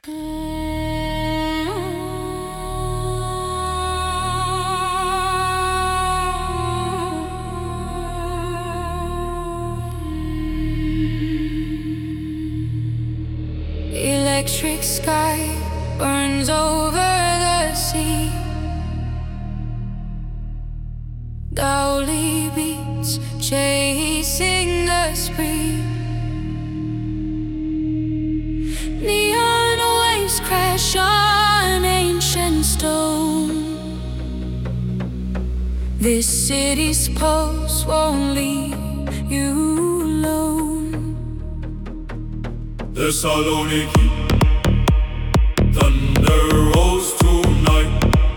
Electric sky burns over the sea. Dowley beats chasing the spree. Neon waves crash on ancient stone. This city's pulse won't leave you alone. Thessaloniki, thunder rolls tonight.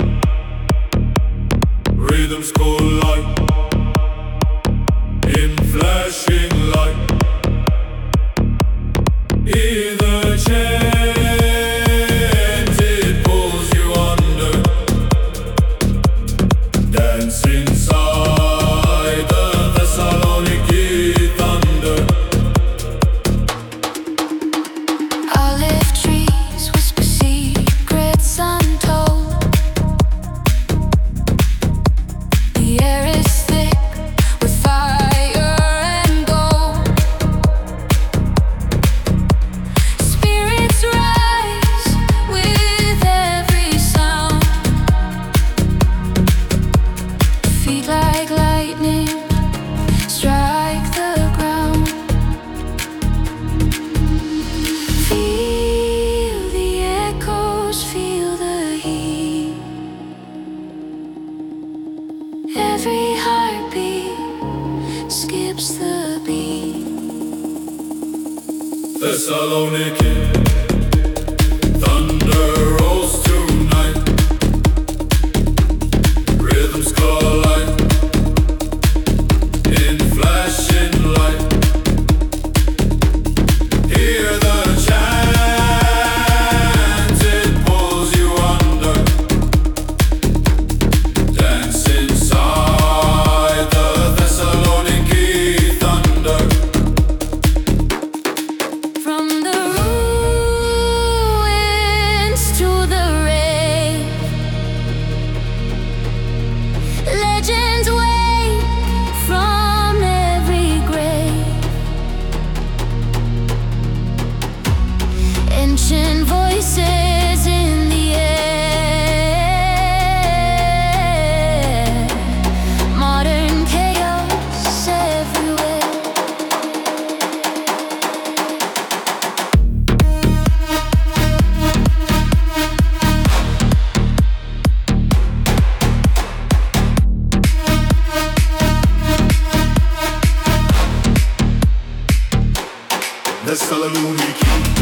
Rhythms collide in flashing light. Either chant, it pulls you under. Dance inside the Thessaloniki thunder. Olive trees whisper secrets untold. The air is thick with fire and gold. Spirits rise with every sound. Feet like lightning strike the ground. Feel the echoes, feel the heat. Every heartbeat skips the beat. Thessaloniki, thunder rolls tonight. Rhythms collide in flashing light. Hear the chant, it pulls you under. Dance inside the Thessaloniki thunder. From the ruins to the rave, legends wake from every grave. Ancient voices in the air. Modern chaos everywhere. Thessaloniki.